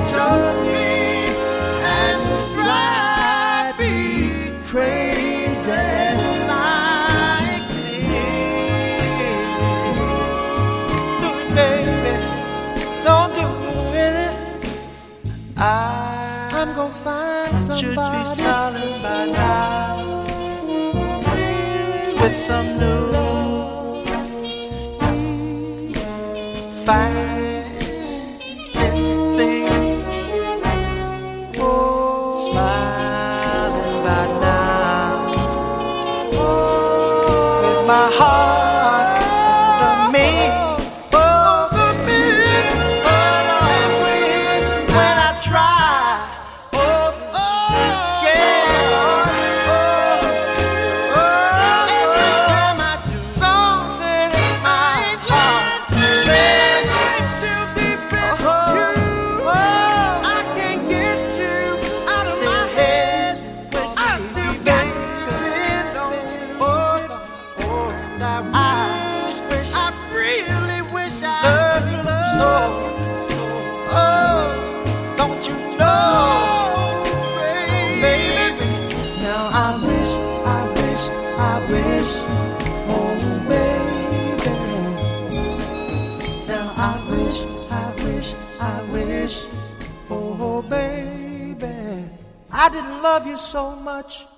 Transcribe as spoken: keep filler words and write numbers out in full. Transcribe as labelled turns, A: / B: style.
A: drug me and drive me crazy like this. Do it, baby. Don't do it. I I'm gonna find somebody should be smiling by now with some new fancy thing. Oh, smiling by now with my heart under me. Over me. When I try. I didn't love you so much.